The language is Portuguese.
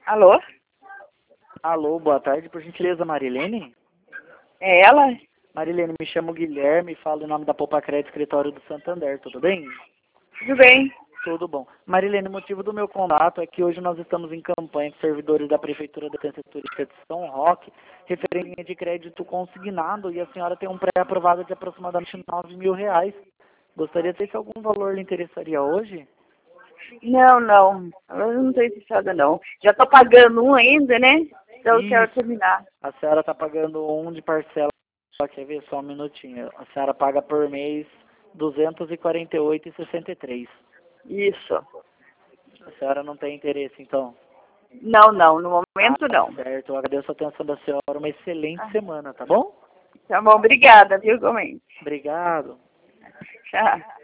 Alô? Alô, boa tarde, por gentileza, Marilene? É ela? Marilene, me chamo Guilherme, falo em nome da Poupa Crédito Escritório do Santander, tudo bem? Tudo bem? Tudo bom. Marilene, o motivo do meu contato é que hoje nós estamos em campanha com servidores da Prefeitura da Assistência Turística de São Roque, referente à linha de crédito consignado, e a senhora tem um pré-aprovado de aproximadamente R$ 9.000. Gostaria de saber se algum valor lhe interessaria hoje? Não. Eu não estou interessada, não. Já estou pagando um ainda, né? Então eu quero Isso. terminar. A senhora está pagando um de parcela, quer ver só um minutinho. A senhora paga por mês R$ 248,63. Isso. A senhora não tem interesse, então? Não. No Ah, momento, não. certo. Eu agradeço a atenção da senhora. Uma excelente Ah, semana, tá bom? tá bom, obrigada, viu, igualmente. Obrigado. Tchau.